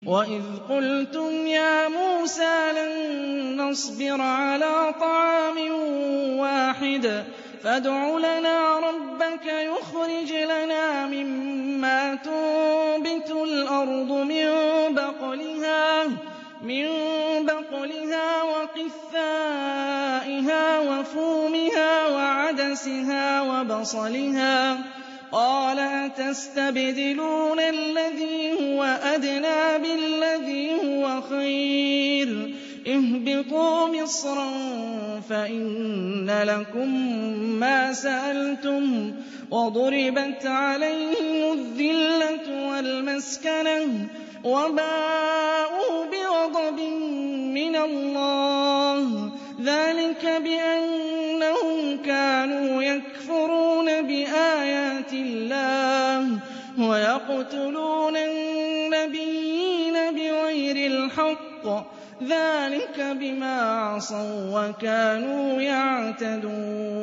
وَإِذْ قُلْتُمْ يَا مُوسَىٰ لَن نَّصْبِرَ عَلَىٰ طَعَامٍ وَاحِدٍ فَادْعُ لَنَا رَبَّكَ يُخْرِجْ لَنَا مِمَّا تُنبِتُ الْأَرْضُ مِن بَقْلِهَا وَقِثَّائِهَا وَفُومِهَا وَعَدَسِهَا وَبَصَلِهَا ۖ قَالَ أَتَسْتَبْدِلُونَ الَّذِي هُوَ أَدْنَىٰ بِالَّذِي هُوَ خَيْرٌ ۚ اهْبِطُوا مِصْرًا فَإِنَّ لَكُم مَّا سَأَلْتُمْ ۗ وَضُرِبَتْ عَلَيْهِمُ الذِّلَّةُ وَالْمَسْكَنَةُ وَبَاءُوا بِغَضَبٍ مِّنَ اللَّهِ ۗ ذَٰلِكَ بِأَنَّهُمْ كَانُوا يَكْفُرُونَ بِآيَاتِ اللَّهِ وَيَقْتُلُونَ النَّبِيِّينَ بِغَيْرِ الْحَقِّ ۗ ذَٰلِكَ بِمَا عَصَوا وَّكَانُوا يَعْتَدُونَ